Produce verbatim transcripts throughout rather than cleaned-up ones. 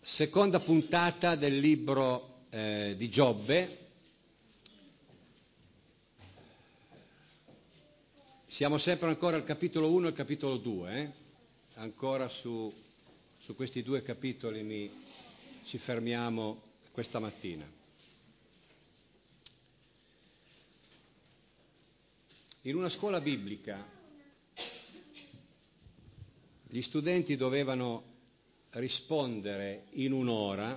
Seconda puntata del libro eh, di Giobbe. Siamo sempre ancora al capitolo uno e al capitolo due, eh? Ancora su, su questi due capitoli mi, ci fermiamo questa mattina. In una scuola biblica gli studenti dovevano rispondere in un'ora,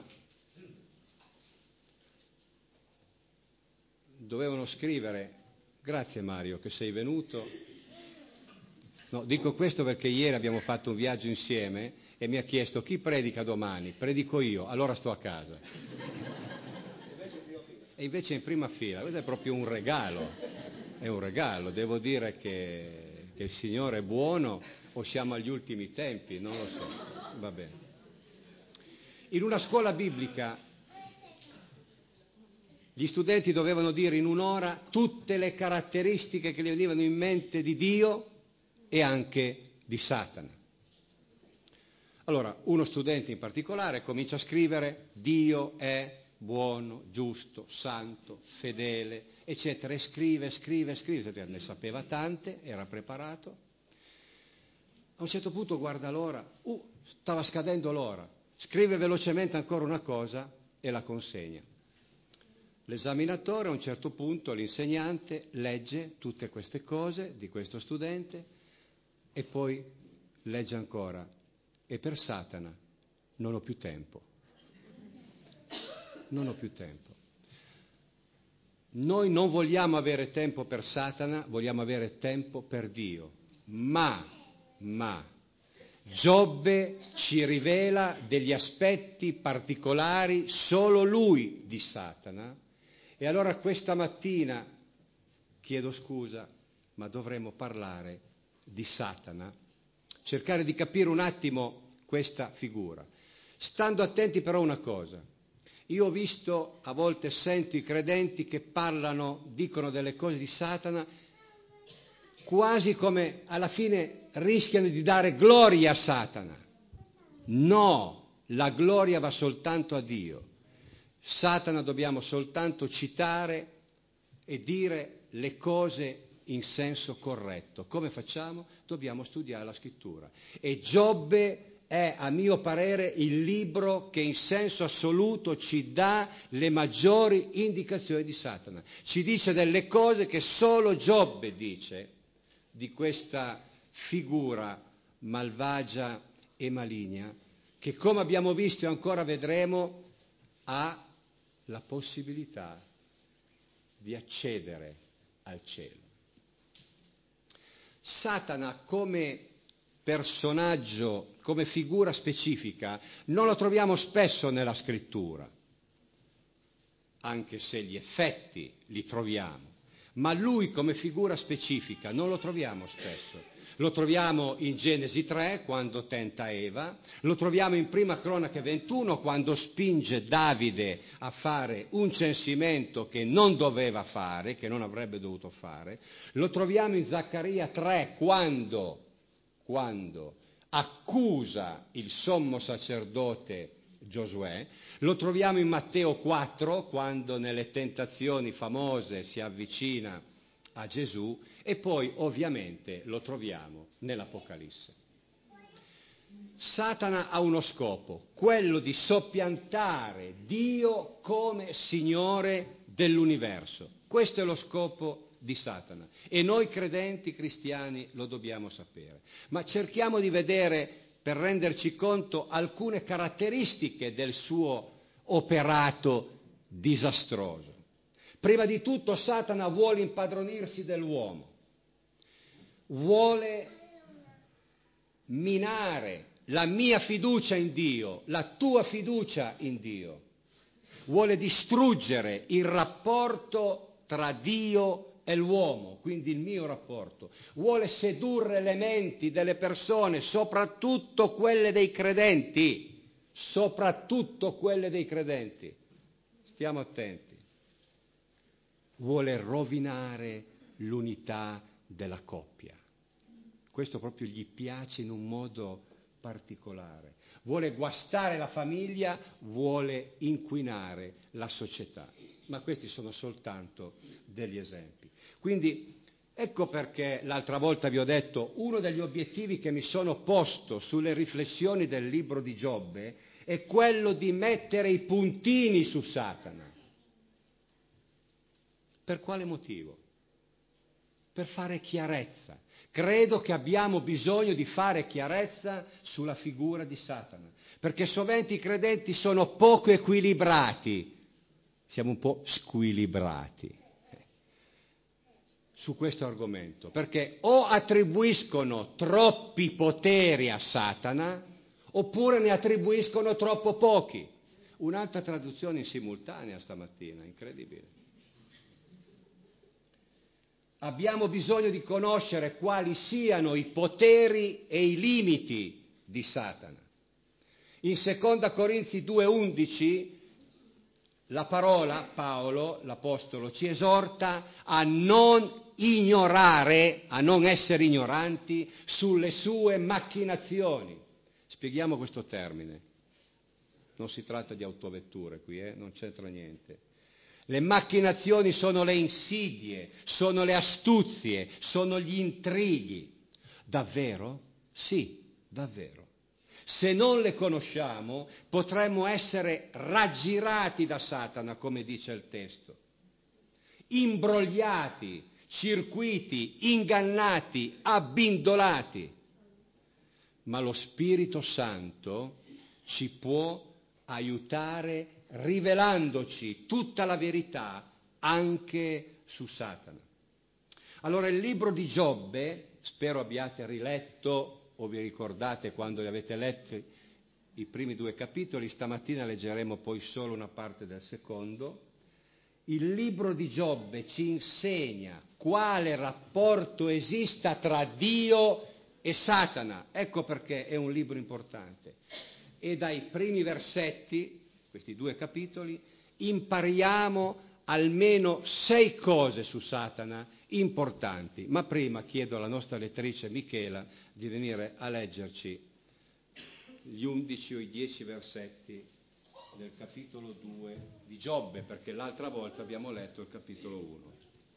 dovevano scrivere, grazie Mario che sei venuto, no, dico questo perché ieri abbiamo fatto un viaggio insieme e mi ha chiesto chi predica domani, predico io, allora sto a casa. E invece in prima fila, questo è proprio un regalo, è un regalo, devo dire che, che il Signore è buono o siamo agli ultimi tempi, non lo so, va bene. In una scuola biblica gli studenti dovevano dire in un'ora tutte le caratteristiche che gli venivano in mente di Dio e anche di Satana. Allora, uno studente in particolare comincia a scrivere Dio è buono, giusto, santo, fedele, eccetera, e scrive, scrive, scrive, ne sapeva tante, era preparato. A un certo punto guarda l'ora, uh, stava scadendo l'ora, scrive velocemente ancora una cosa e la consegna. L'esaminatore a un certo punto, l'insegnante, legge tutte queste cose di questo studente e poi legge ancora, e per Satana non ho più tempo. Non ho più tempo. Noi non vogliamo avere tempo per Satana, vogliamo avere tempo per Dio, ma, ma, Giobbe ci rivela degli aspetti particolari, solo lui, di Satana. E allora questa mattina, chiedo scusa, ma dovremmo parlare di Satana, cercare di capire un attimo questa figura. Stando attenti però a una cosa, io ho visto, a volte sento i credenti che parlano, dicono delle cose di Satana, quasi come alla fine rischiano di dare gloria a Satana. No, la gloria va soltanto a Dio. Satana dobbiamo soltanto citare e dire le cose in senso corretto. Come facciamo? Dobbiamo studiare la scrittura. E Giobbe è, a mio parere, il libro che in senso assoluto ci dà le maggiori indicazioni di Satana. Ci dice delle cose che solo Giobbe dice di questa figura malvagia e maligna, che come abbiamo visto e ancora vedremo ha la possibilità di accedere al cielo. Satana come personaggio, come figura specifica, non lo troviamo spesso nella scrittura, anche se gli effetti li troviamo, ma lui come figura specifica non lo troviamo spesso. Lo troviamo in Genesi tre, quando tenta Eva, lo troviamo in Prima Cronache ventuno, quando spinge Davide a fare un censimento che non doveva fare, che non avrebbe dovuto fare, lo troviamo in Zaccaria tre, quando, quando accusa il sommo sacerdote Giosuè, lo troviamo in Matteo quattro, quando nelle tentazioni famose si avvicina a Gesù, e poi ovviamente lo troviamo nell'Apocalisse. Satana ha uno scopo, quello di soppiantare Dio come Signore dell'universo. Questo è lo scopo di Satana e noi credenti cristiani lo dobbiamo sapere. Ma cerchiamo di vedere, per renderci conto, alcune caratteristiche del suo operato disastroso. Prima di tutto Satana vuole impadronirsi dell'uomo, vuole minare la mia fiducia in Dio, la tua fiducia in Dio, vuole distruggere il rapporto tra Dio e l'uomo, quindi il mio rapporto, vuole sedurre le menti delle persone, soprattutto quelle dei credenti, soprattutto quelle dei credenti, stiamo attenti. Vuole rovinare l'unità della coppia. Questo proprio gli piace in un modo particolare, vuole guastare la famiglia, vuole inquinare la società. Ma questi sono soltanto degli esempi. Quindi ecco perché l'altra volta vi ho detto, uno degli obiettivi che mi sono posto sulle riflessioni del libro di Giobbe è quello di mettere i puntini su Satana. Per quale motivo? Per fare chiarezza. Credo che abbiamo bisogno di fare chiarezza sulla figura di Satana, perché sovente i credenti sono poco equilibrati, siamo un po' squilibrati su questo argomento, perché o attribuiscono troppi poteri a Satana oppure ne attribuiscono troppo pochi. Un'altra traduzione in simultanea stamattina, incredibile. Abbiamo bisogno di conoscere quali siano i poteri e i limiti di Satana. In seconda Corinzi due undici la parola, Paolo, l'Apostolo, ci esorta a non ignorare, a non essere ignoranti sulle sue macchinazioni. Spieghiamo questo termine. Non si tratta di autovetture qui, eh? Non c'entra niente. Le macchinazioni sono le insidie, sono le astuzie, sono gli intrighi. Davvero? Sì, davvero. Se non le conosciamo, potremmo essere raggirati da Satana, come dice il testo, imbrogliati, circuiti, ingannati, abbindolati. Ma lo Spirito Santo ci può aiutare rivelandoci tutta la verità anche su Satana. Allora il libro di Giobbe, spero abbiate riletto o vi ricordate quando li avete letti i primi due capitoli, stamattina leggeremo poi solo una parte del secondo. Il libro di Giobbe ci insegna quale rapporto esista tra Dio e Satana. Ecco perché è un libro importante. E dai primi versetti, questi due capitoli, impariamo almeno sei cose su Satana importanti. Ma prima chiedo alla nostra lettrice Michela di venire a leggerci gli undici o i dieci versetti del capitolo due di Giobbe, perché l'altra volta abbiamo letto il capitolo uno.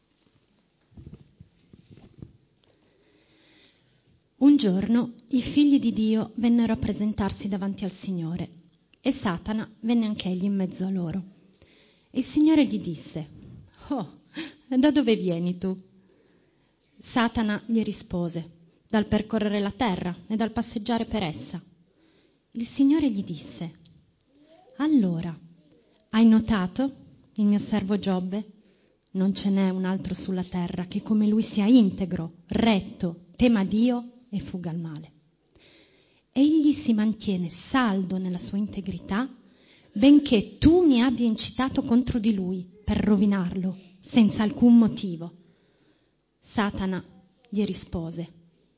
Un giorno i figli di Dio vennero a presentarsi davanti al Signore e Satana venne anch'egli in mezzo a loro. Il Signore gli disse: «Oh, da dove vieni tu?» Satana gli rispose: «Dal percorrere la terra e dal passeggiare per essa». Il Signore gli disse: «Allora, hai notato il mio servo Giobbe? Non ce n'è un altro sulla terra che come lui sia integro, retto, tema Dio e fugga al male. Egli si mantiene saldo nella sua integrità, benché tu mi abbia incitato contro di lui per rovinarlo senza alcun motivo». Satana gli rispose: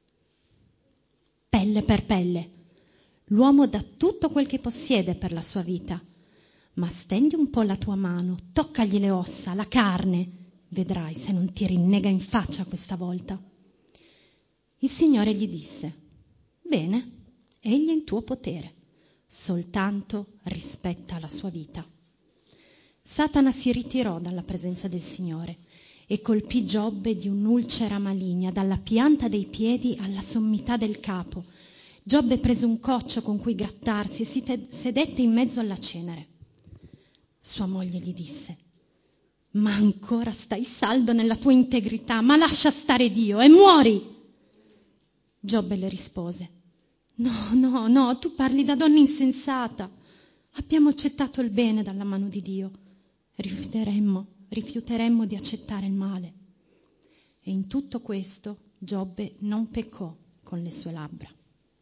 «Pelle per pelle. L'uomo dà tutto quel che possiede per la sua vita, ma stendi un po' la tua mano, toccagli le ossa, la carne, vedrai se non ti rinnega in faccia questa volta». Il Signore gli disse: «Bene, egli è in tuo potere, soltanto rispetta la sua vita». Satana si ritirò dalla presenza del Signore e colpì Giobbe di un'ulcera maligna dalla pianta dei piedi alla sommità del capo. Giobbe prese un coccio con cui grattarsi e si te- sedette in mezzo alla cenere. Sua moglie gli disse: «Ma ancora stai saldo nella tua integrità, ma lascia stare Dio e muori!» Giobbe le rispose: «No, no, no, tu parli da donna insensata. Abbiamo accettato il bene dalla mano di Dio. Rifiuteremmo, rifiuteremmo di accettare il male». E in tutto questo Giobbe non peccò con le sue labbra.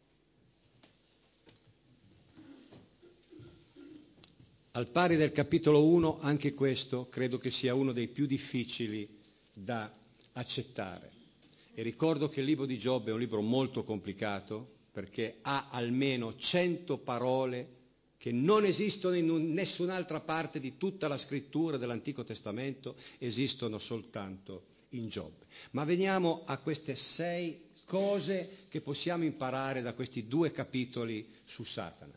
Al pari del capitolo uno, anche questo credo che sia uno dei più difficili da accettare. E ricordo che il libro di Giobbe è un libro molto complicato perché ha almeno cento parole che non esistono in nessun'altra parte di tutta la scrittura dell'Antico Testamento, esistono soltanto in Giobbe. Ma veniamo a queste sei cose che possiamo imparare da questi due capitoli su Satana.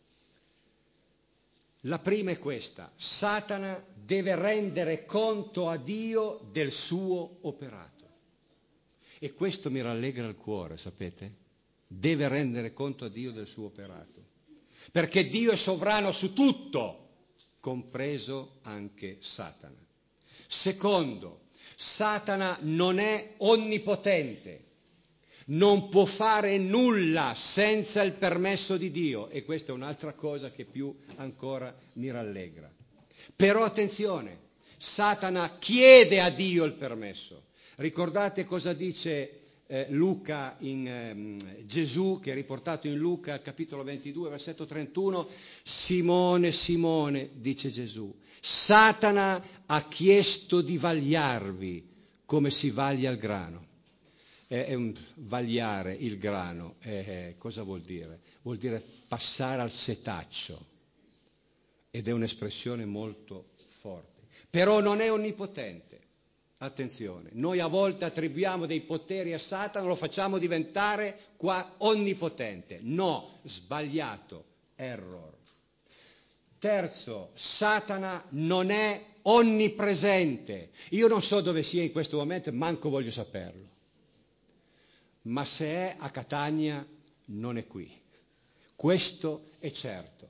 La prima è questa: Satana deve rendere conto a Dio del suo operato. E questo mi rallegra il cuore, sapete? Deve rendere conto a Dio del suo operato. Perché Dio è sovrano su tutto, compreso anche Satana. Secondo, Satana non è onnipotente, non può fare nulla senza il permesso di Dio, e questa è un'altra cosa che più ancora mi rallegra. Però attenzione, Satana chiede a Dio il permesso. Ricordate cosa dice eh, Luca in eh, Gesù, che è riportato in Luca capitolo ventidue, versetto trentuno? Simone, Simone, dice Gesù, Satana ha chiesto di vagliarvi come si vaglia il grano. È, è un vagliare il grano, è, è, cosa vuol dire? Vuol dire passare al setaccio, ed è un'espressione molto forte. Però non è onnipotente. Attenzione, noi a volte attribuiamo dei poteri a Satana, lo facciamo diventare qua onnipotente. No, sbagliato, error. Terzo, Satana non è onnipresente. Io non so dove sia in questo momento, manco voglio saperlo. Ma se è a Catania, non è qui. Questo è certo.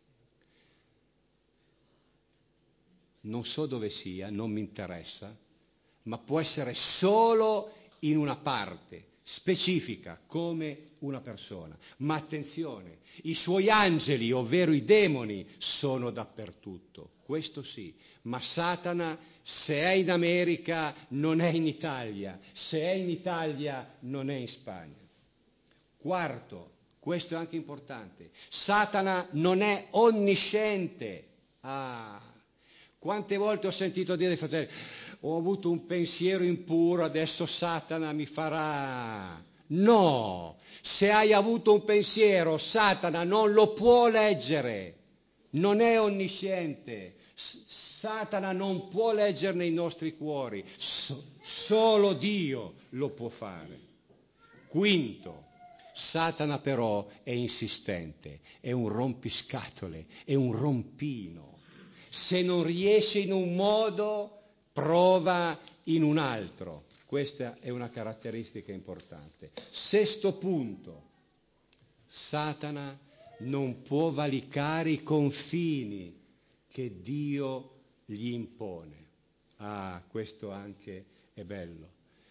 Non so dove sia, non mi interessa, ma può essere solo in una parte specifica, come una persona. Ma attenzione, i suoi angeli, ovvero i demoni, sono dappertutto, questo sì. Ma Satana, se è in America, non è in Italia, se è in Italia, non è in Spagna. Quarto, questo è anche importante, Satana non è onnisciente. Ah, quante volte ho sentito dire ai fratelli: ho avuto un pensiero impuro, adesso Satana mi farà. No, se hai avuto un pensiero, Satana non lo può leggere, non è onnisciente. Satana non può leggere nei nostri cuori, so- solo Dio lo può fare. Quinto, Satana però è insistente, è un rompiscatole, è un rompino. Se non riesce in un modo, prova in un altro. Questa è una caratteristica importante. Sesto punto, Satana non può valicare i confini che Dio gli impone. Ah, questo anche è bello.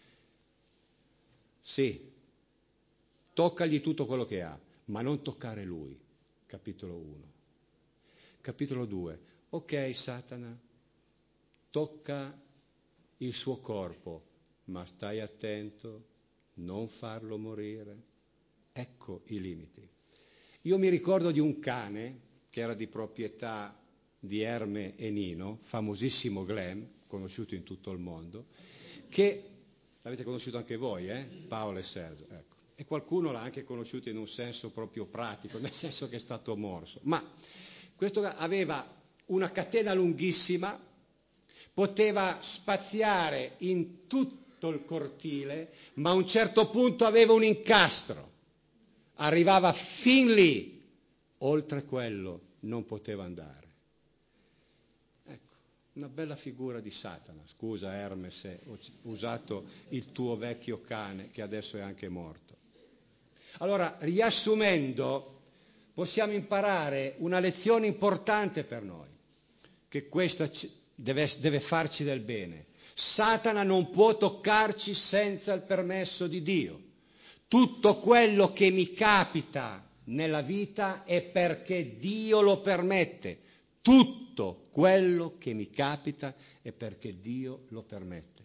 Sì, toccagli tutto quello che ha, ma non toccare lui. Capitolo uno. Capitolo due. Ok, Satana, tocca il suo corpo, ma stai attento, non farlo morire. Ecco i limiti. Io mi ricordo di un cane che era di proprietà di Erme e Nino, famosissimo Glenn, conosciuto in tutto il mondo, che l'avete conosciuto anche voi, eh? Paolo e Sergio, ecco. E qualcuno l'ha anche conosciuto in un senso proprio pratico, nel senso che è stato morso. Ma questo aveva una catena lunghissima, poteva spaziare in tutto il cortile, ma a un certo punto aveva un incastro, arrivava fin lì, oltre quello non poteva andare. Ecco, una bella figura di Satana. Scusa Erme se ho usato il tuo vecchio cane, che adesso è anche morto. Allora, riassumendo, possiamo imparare una lezione importante per noi, che questa deve, deve farci del bene. Satana non può toccarci senza il permesso di Dio. Tutto quello che mi capita nella vita è perché Dio lo permette. Tutto quello che mi capita è perché Dio lo permette.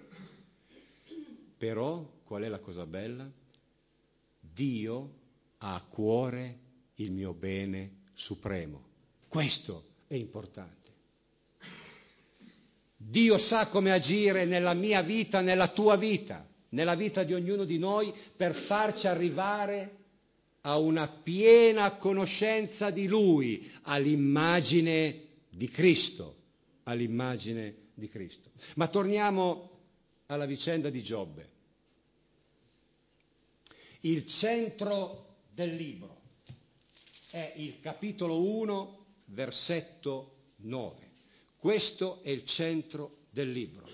Però, qual è la cosa bella? Dio ha a cuore il mio bene supremo. Questo è importante. Dio sa come agire nella mia vita, nella tua vita, nella vita di ognuno di noi, per farci arrivare a una piena conoscenza di Lui, all'immagine di Cristo, all'immagine di Cristo. Ma torniamo alla vicenda di Giobbe. il centro del libro. È il capitolo uno, versetto nove. Questo è il centro del libro.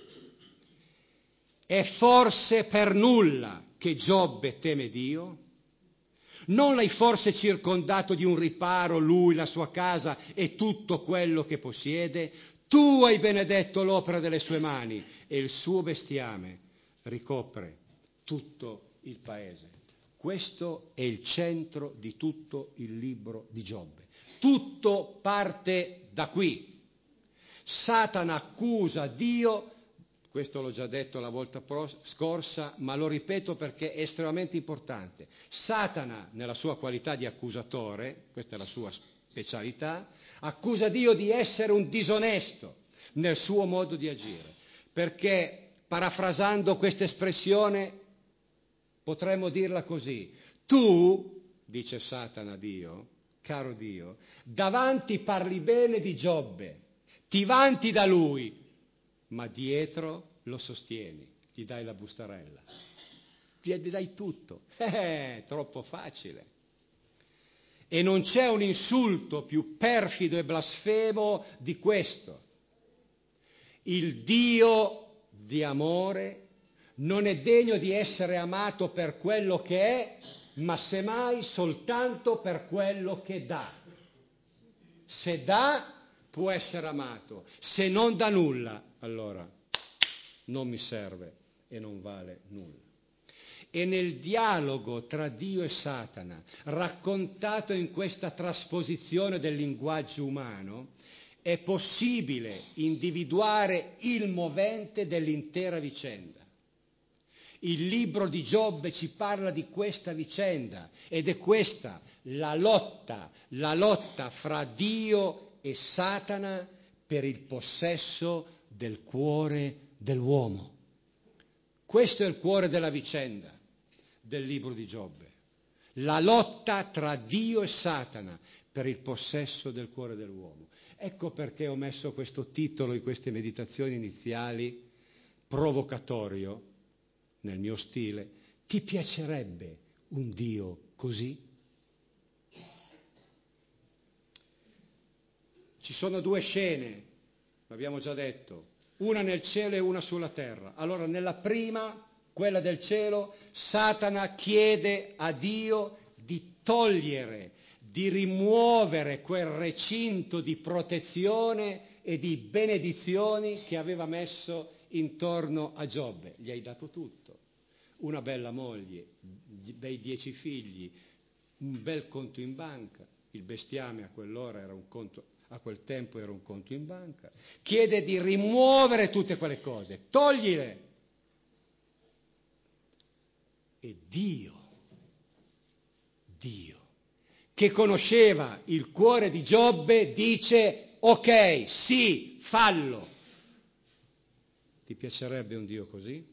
È forse per nulla che Giobbe teme Dio? Non l'hai forse circondato di un riparo lui, la sua casa e tutto quello che possiede? Tu hai benedetto l'opera delle sue mani e il suo bestiame ricopre tutto il paese. Questo è il centro di tutto il libro di Giobbe. Tutto parte da qui. Satana accusa Dio, questo l'ho già detto la volta scorsa, ma lo ripeto perché è estremamente importante. Satana, nella sua qualità di accusatore, questa è la sua specialità, accusa Dio di essere un disonesto nel suo modo di agire, perché, parafrasando questa espressione, potremmo dirla così: tu, dice Satana a Dio, caro Dio, davanti parli bene di Giobbe, ti vanti da lui, ma dietro lo sostieni, gli dai la bustarella, gli dai tutto. Eh, troppo facile. E non c'è un insulto più perfido e blasfemo di questo. Il Dio di amore non è degno di essere amato per quello che è, ma semmai soltanto per quello che dà. Se dà, può essere amato. Se non dà nulla, allora non mi serve e non vale nulla. E nel dialogo tra Dio e Satana, raccontato in questa trasposizione del linguaggio umano, è possibile individuare il movente dell'intera vicenda. Il libro di Giobbe ci parla di questa vicenda ed è questa la lotta, la lotta fra Dio e Satana per il possesso del cuore dell'uomo. Questo è il cuore della vicenda del libro di Giobbe. La lotta tra Dio e Satana per il possesso del cuore dell'uomo. Ecco perché ho messo questo titolo in queste meditazioni iniziali, provocatorio, nel mio stile. Ti piacerebbe un Dio così? Ci sono due scene, l'abbiamo già detto, una nel cielo e una sulla terra. Allora, nella prima, quella del cielo, Satana chiede a Dio di togliere, di rimuovere quel recinto di protezione e di benedizioni che aveva messo intorno a Giobbe. Gli hai dato tutto, una bella moglie, bei dieci figli, un bel conto in banca, il bestiame a quell'ora era un conto, a quel tempo era un conto in banca. Chiede di rimuovere tutte quelle cose, toglile. E Dio, Dio, che conosceva il cuore di Giobbe, dice: ok, sì, fallo. Ti piacerebbe un Dio così?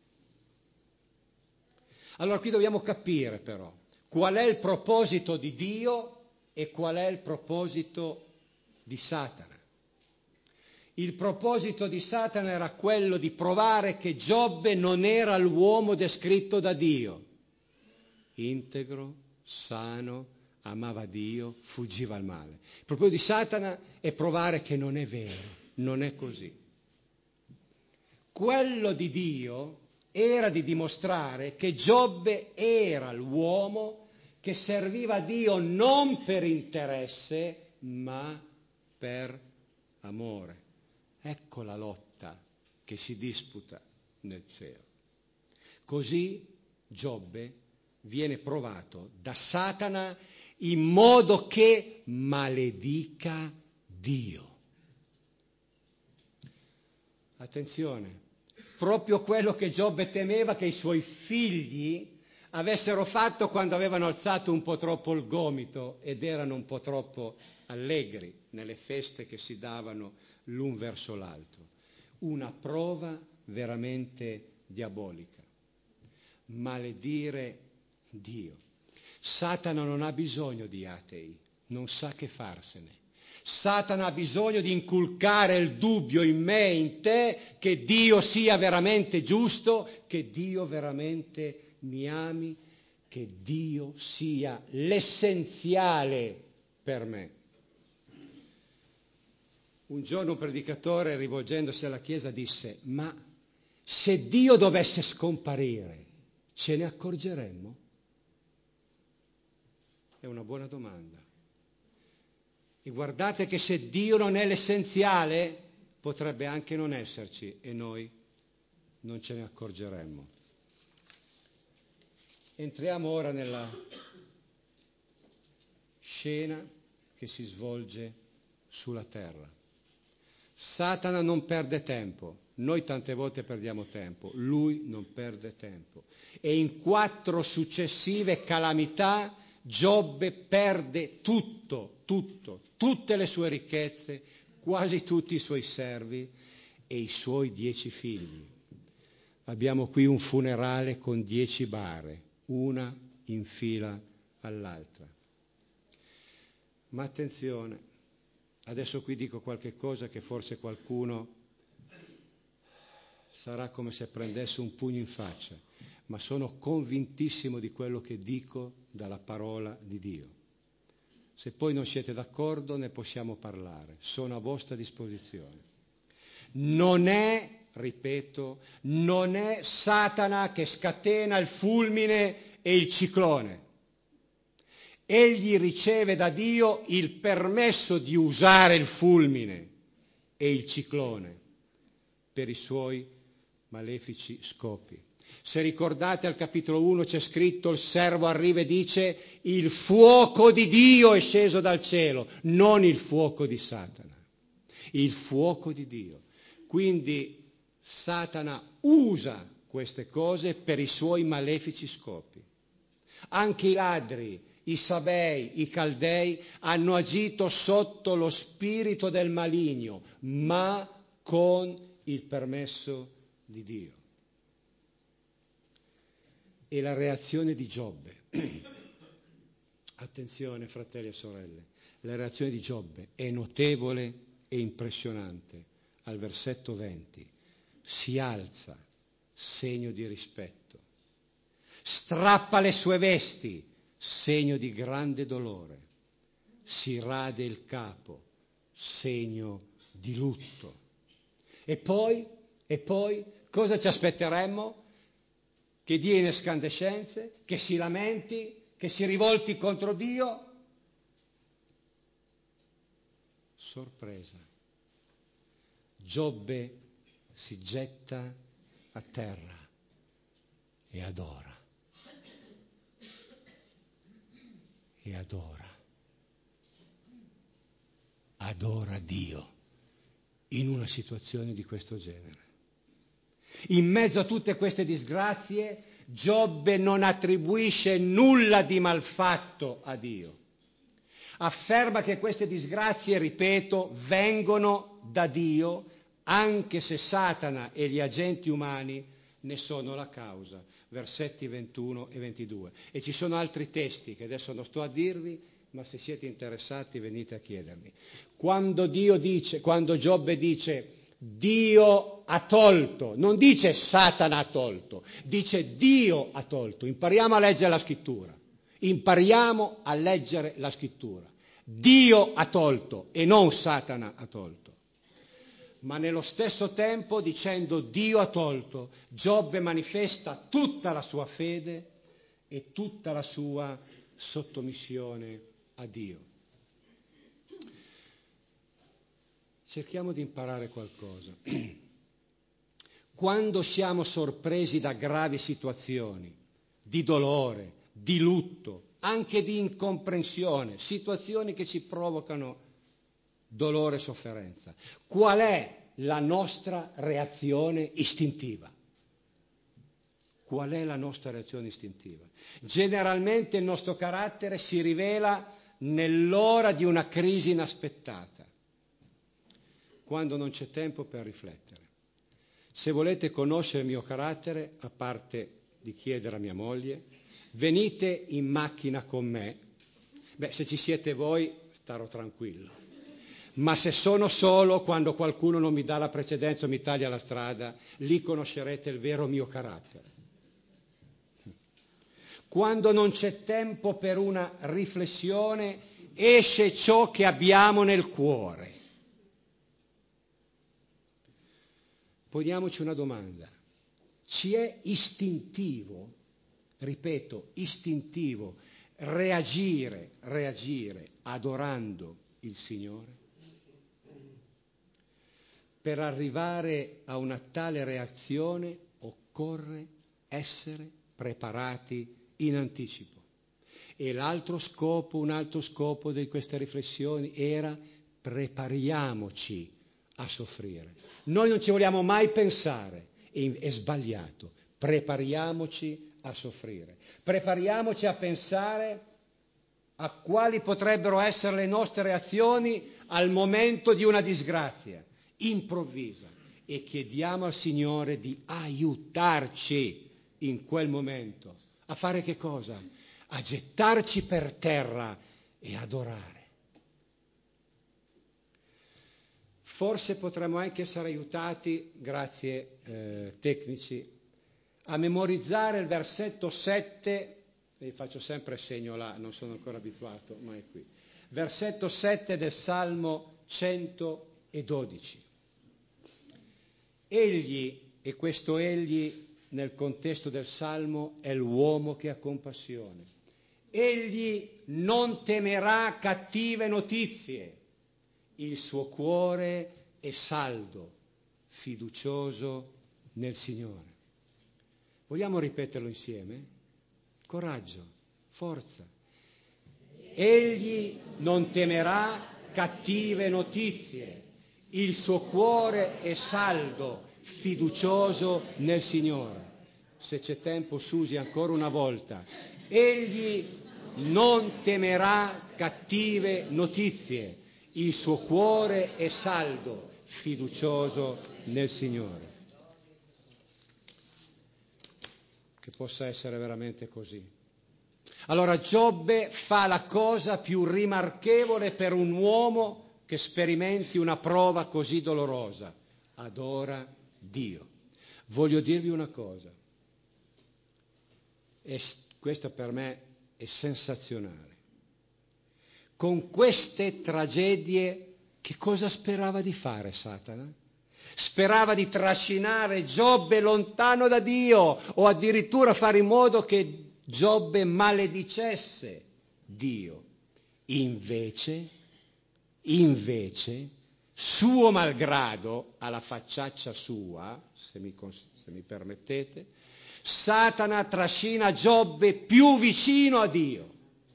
Allora qui dobbiamo capire però qual è il proposito di Dio e qual è il proposito di Satana. Il proposito di Satana era quello di provare che Giobbe non era l'uomo descritto da Dio. Integro, sano, amava Dio, fuggiva al male. Il proposito di Satana è provare che non è vero, non è così. Quello di Dio era di dimostrare che Giobbe era l'uomo che serviva a Dio non per interesse, ma per amore. Ecco la lotta che si disputa nel cielo. Così Giobbe viene provato da Satana in modo che maledica Dio. Attenzione, proprio quello che Giobbe temeva che i suoi figli avessero fatto quando avevano alzato un po' troppo il gomito ed erano un po' troppo allegri nelle feste che si davano l'un verso l'altro. Una prova veramente diabolica. Maledire Dio. Satana non ha bisogno di atei, non sa che farsene. Satana ha bisogno di inculcare il dubbio in me e in te che Dio sia veramente giusto, che Dio veramente mi ami, che Dio sia l'essenziale per me. Un giorno un predicatore, rivolgendosi alla Chiesa, disse: ma se Dio dovesse scomparire, ce ne accorgeremmo? È una buona domanda. E guardate che se Dio non è l'essenziale, potrebbe anche non esserci e noi non ce ne accorgeremmo. Entriamo ora nella scena che si svolge sulla terra. Satana non perde tempo, noi tante volte perdiamo tempo, lui non perde tempo. E in quattro successive calamità Giobbe perde tutto, tutto, tutte le sue ricchezze, quasi tutti i suoi servi e i suoi dieci figli. Abbiamo qui un funerale con dieci bare, una in fila all'altra. Ma attenzione, adesso qui dico qualche cosa che forse qualcuno sarà come se prendesse un pugno in faccia, ma sono convintissimo di quello che dico dalla parola di Dio. Se poi non siete d'accordo ne possiamo parlare, sono a vostra disposizione. Non è, ripeto, non è Satana che scatena il fulmine e il ciclone. Egli riceve da Dio il permesso di usare il fulmine e il ciclone per i suoi malefici scopi. Se ricordate al capitolo uno c'è scritto: il servo arriva e dice il fuoco di Dio è sceso dal cielo, non il fuoco di Satana, il fuoco di Dio. Quindi Satana usa queste cose per i suoi malefici scopi. Anche i ladri, i Sabei, i Caldei hanno agito sotto lo spirito del maligno, ma con il permesso di Dio. E la reazione di Giobbe, attenzione fratelli e sorelle, la reazione di Giobbe è notevole e impressionante. Al versetto venti, si alza, segno di rispetto, strappa le sue vesti, segno di grande dolore, si rade il capo, segno di lutto. E poi, e poi, cosa ci aspetteremmo? Che dia in escandescenze, che si lamenti, che si rivolti contro Dio? Sorpresa. Giobbe si getta a terra e adora. E adora. Adora Dio in una situazione di questo genere. In mezzo a tutte queste disgrazie, Giobbe non attribuisce nulla di malfatto a Dio. Afferma che queste disgrazie, ripeto, vengono da Dio, anche se Satana e gli agenti umani ne sono la causa. Versetti ventuno e ventidue. E ci sono altri testi che adesso non sto a dirvi, ma se siete interessati venite a chiedermi. Quando Dio dice, quando Giobbe dice Dio ha tolto, non dice Satana ha tolto, dice Dio ha tolto. Impariamo a leggere la scrittura. Impariamo a leggere la scrittura. Dio ha tolto e non Satana ha tolto. Ma nello stesso tempo, dicendo Dio ha tolto, Giobbe manifesta tutta la sua fede e tutta la sua sottomissione a Dio. Cerchiamo di imparare qualcosa. Quando siamo sorpresi da gravi situazioni, di dolore, di lutto, anche di incomprensione, situazioni che ci provocano dolore e sofferenza, qual è la nostra reazione istintiva? Qual è la nostra reazione istintiva? Generalmente il nostro carattere si rivela nell'ora di una crisi inaspettata, quando non c'è tempo per riflettere. Se volete conoscere il mio carattere, a parte di chiedere a mia moglie, venite in macchina con me. Beh, se ci siete voi, starò tranquillo. Ma se sono solo, quando qualcuno non mi dà la precedenza o mi taglia la strada, lì conoscerete il vero mio carattere. quando non c'è tempo per una riflessione, esce ciò che abbiamo nel cuore. Poniamoci una domanda. Ci è istintivo, ripeto, istintivo, reagire, reagire adorando il Signore? Per arrivare a una tale reazione occorre essere preparati in anticipo. E l'altro scopo, un altro scopo di queste riflessioni era prepariamoci a soffrire. Noi non ci vogliamo mai pensare, è sbagliato, prepariamoci a soffrire. Prepariamoci a pensare a quali potrebbero essere le nostre reazioni al momento di una disgrazia improvvisa e chiediamo al Signore di aiutarci in quel momento a fare che cosa? A gettarci per terra e adorare. Forse potremmo anche essere aiutati, grazie eh, tecnici, a memorizzare il versetto sette, e faccio sempre segno là, non sono ancora abituato, ma è qui. Versetto sette del Salmo centododici. Egli, e questo egli nel contesto del Salmo è l'uomo che ha compassione, egli non temerà cattive notizie, il suo cuore è saldo, fiducioso nel Signore. Vogliamo ripeterlo insieme? Coraggio, forza. Egli non temerà cattive notizie, il suo cuore è saldo, fiducioso nel Signore. Se c'è tempo, Susi, ancora una volta. Egli non temerà cattive notizie, il suo cuore è saldo, fiducioso nel Signore. Che possa essere veramente così. Allora Giobbe fa la cosa più rimarchevole per un uomo che sperimenti una prova così dolorosa: adora Dio. Voglio dirvi una cosa, e questa per me è sensazionale. Con queste tragedie che cosa sperava di fare Satana? Sperava di trascinare Giobbe lontano da Dio o addirittura fare in modo che Giobbe maledicesse Dio. Invece, invece, suo malgrado, alla facciaccia sua, se mi, se mi permettete, Satana trascina Giobbe più vicino a Dio.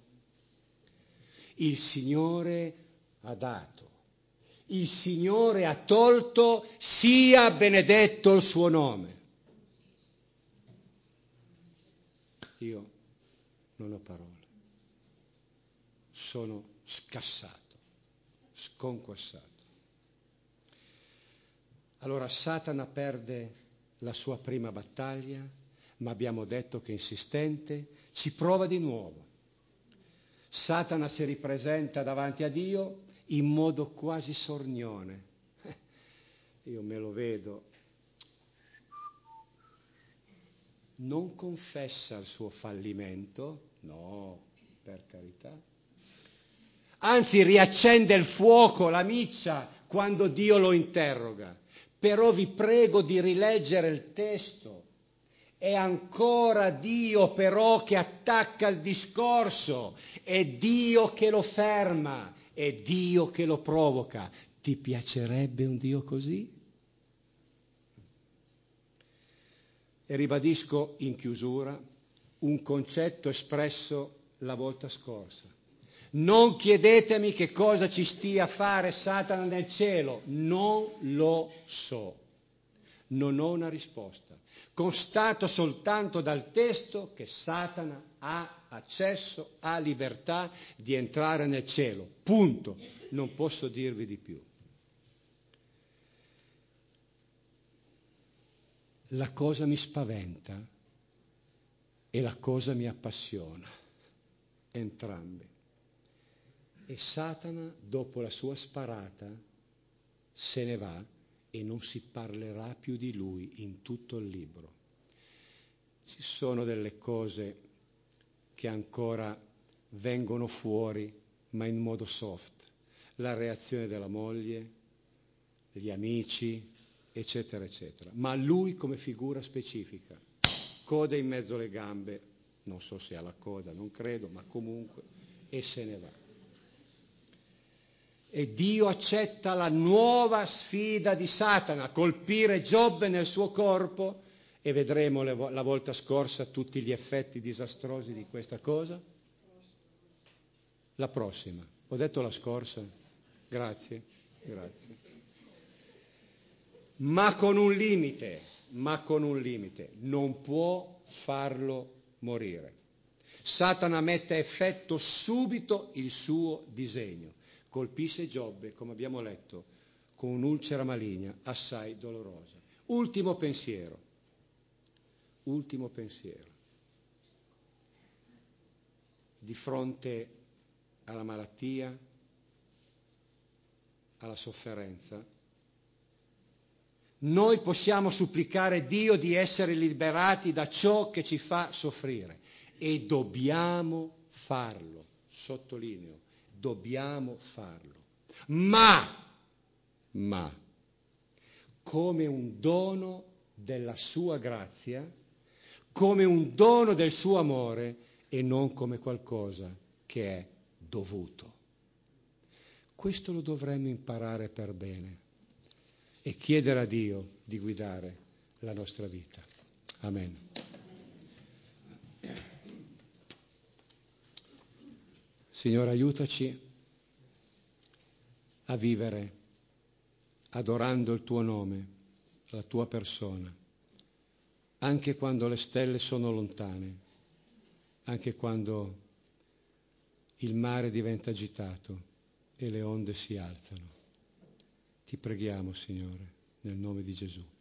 Il Signore ha dato, il Signore ha tolto, sia benedetto il suo nome. Io non ho parole, sono scassato, sconquassato. Allora Satana perde la sua prima battaglia, ma abbiamo detto che è insistente, ci prova di nuovo. Satana si ripresenta davanti a Dio in modo quasi sornione. Io me lo vedo. Non confessa il suo fallimento, no, per carità. Anzi, riaccende il fuoco, la miccia, quando Dio lo interroga. Però vi prego di rileggere il testo. È ancora Dio però che attacca il discorso, è Dio che lo ferma, è Dio che lo provoca. Ti piacerebbe un Dio così? E ribadisco in chiusura un concetto espresso la volta scorsa. Non chiedetemi che cosa ci stia a fare Satana nel cielo, non lo so, non ho una risposta. Constato soltanto dal testo che Satana ha accesso, ha libertà di entrare nel cielo. Punto. Non posso dirvi di più. La cosa mi spaventa e la cosa mi appassiona, entrambe. E Satana, dopo la sua sparata, se ne va e non si parlerà più di lui in tutto il libro. Ci sono delle cose che ancora vengono fuori, ma in modo soft. La reazione della moglie, gli amici, eccetera, eccetera. Ma lui come figura specifica, coda in mezzo alle gambe, non so se ha la coda, non credo, ma comunque, e se ne va. E Dio accetta la nuova sfida di Satana, colpire Giobbe nel suo corpo, e vedremo la volta scorsa tutti gli effetti disastrosi di questa cosa. La prossima. Ho detto la scorsa? Grazie, grazie. Ma con un limite, ma con un limite. Non può farlo morire. Satana mette a effetto subito il suo disegno. Colpisce Giobbe, come abbiamo letto, con un'ulcera maligna assai dolorosa. Ultimo pensiero. Ultimo pensiero. Di fronte alla malattia, alla sofferenza, noi possiamo supplicare Dio di essere liberati da ciò che ci fa soffrire e dobbiamo farlo, sottolineo, dobbiamo farlo, ma, ma, come un dono della sua grazia, come un dono del suo amore e non come qualcosa che è dovuto. Questo lo dovremmo imparare per bene e chiedere a Dio di guidare la nostra vita. Amen. Signore, aiutaci a vivere adorando il tuo nome, la tua persona, anche quando le stelle sono lontane, anche quando il mare diventa agitato e le onde si alzano. Ti preghiamo, Signore, nel nome di Gesù.